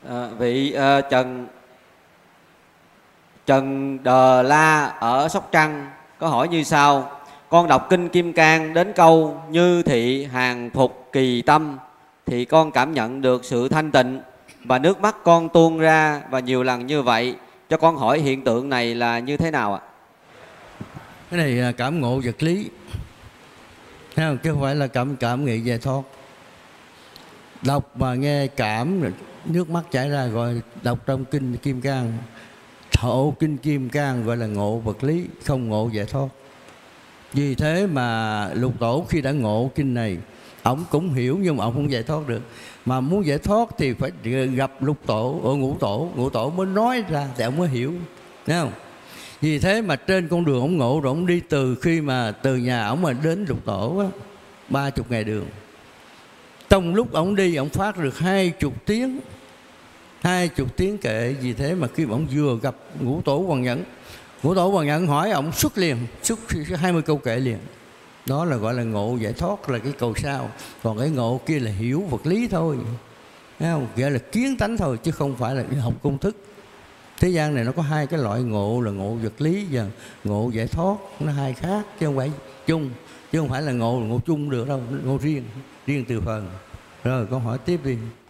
Trần Trần Đờ La ở Sóc Trăng có hỏi như sau: con đọc kinh Kim Cang đến câu như thị hàng phục kỳ tâm thì con cảm nhận được sự thanh tịnh và nước mắt con tuôn ra và nhiều lần như vậy. Cho con hỏi hiện tượng này là như thế nào ạ? Cái này cảm ngộ vật lý, thấy không? Chứ không phải là cảm nghĩ giải thoát. Đọc mà nghe cảm nước mắt chảy ra gọi đọc trong kinh Kim Cang. Thổ kinh Kim Cang gọi là ngộ vật lý, không ngộ giải thoát. Vì thế mà Lục Tổ khi đã ngộ kinh này, ông cũng hiểu nhưng mà ông không giải thoát được. Mà muốn giải thoát thì phải gặp Lục Tổ ở Ngũ Tổ mới nói ra thì ông mới hiểu, thấy không? Vì thế mà trên con đường ông ngộ rồi, ông đi từ khi mà từ nhà ông mà đến Lục Tổ á, 30 ngày đường. Trong lúc ông đi ông phát được 20 tiếng kệ. Vì thế mà khi mà ông vừa gặp Ngũ Tổ Hoàng Nhẫn hỏi ông xuất 20 câu kệ liền. Đó là gọi là ngộ giải thoát, là cái cầu sau. Còn cái ngộ kia là hiểu vật lý thôi, thấy không? Gọi là kiến tánh thôi chứ không phải là học công thức. Thế gian này nó có hai cái loại ngộ là ngộ vật lý và ngộ giải thoát, nó hai khác chứ không phải chung, chứ không phải là ngộ chung được đâu, ngộ riêng từ phần. Rồi con hỏi tiếp đi.